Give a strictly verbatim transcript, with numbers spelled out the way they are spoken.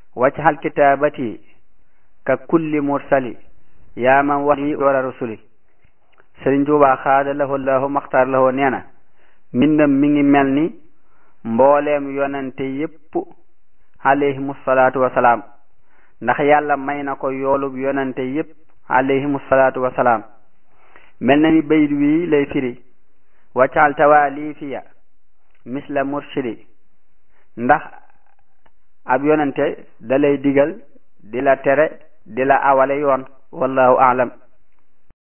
wajhal kitabati ka kulli mursali yaa man wali wara rusuli. Sëriñ Tuubaa xaada lahu lahu maxtaar lahu nee na mbindam mi ngi mel ni mbooleem yonante yépp alayhimu salaatu wasalaam, ndax yàlla may na ko yoolub yonante yépp alayhimu salaatu wasalaam. mel na ni bayit wi lay firi waccal tawaalifiya misla murshidi, ndax ab yonante da lay digal di la tere di la awale yoon. wallahu a'lam.